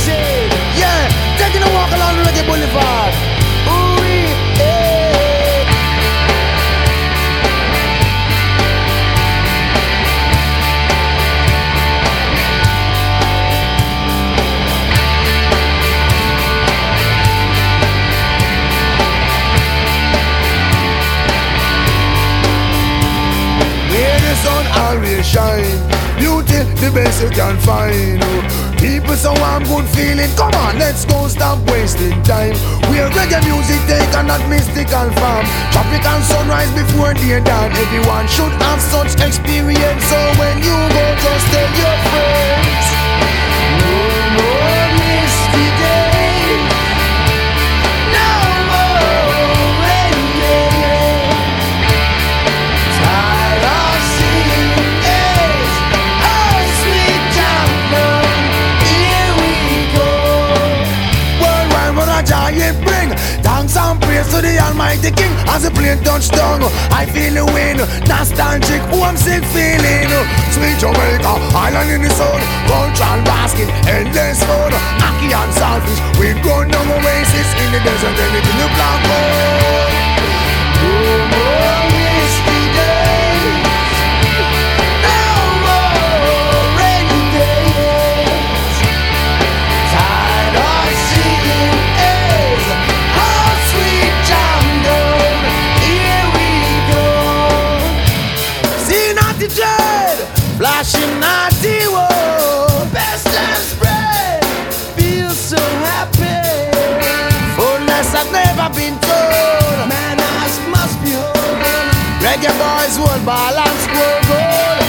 shade. Yeah, taking a walk along the Reggae Boulevard. Ooh, yeah. Where the sun always shine, beauty the best you can find. People so warm, good feeling. Come on, let's go, stop wasting time. Where reggae music take on that mystical farm. Tropical sunrise before day dawn. Everyone should have such experience. So when you go, just tell your friends. No more misty days. No more rainy days. Tired of seeing age. Oh, sweet champion. Here we go. Worldwide, what a giant bring. Thanks and praise to the Almighty King. As the plane touch down, I feel the wind. Nostalgic, homesick feeling. Sweet Jamaica, island in the sun. Cultural basket, endless fun. Ackee and saltfish, we grow down oasis in the desert and in the black hole. No more misty days. No more rainy days. Tired of seeing age. Oh, sweet champion, here we go. See naughty dread, flashing naughty woe. Best and spread, feel so happy. Fullness has never been told. Manners must be whole. Reggae boys will balance, grow gold.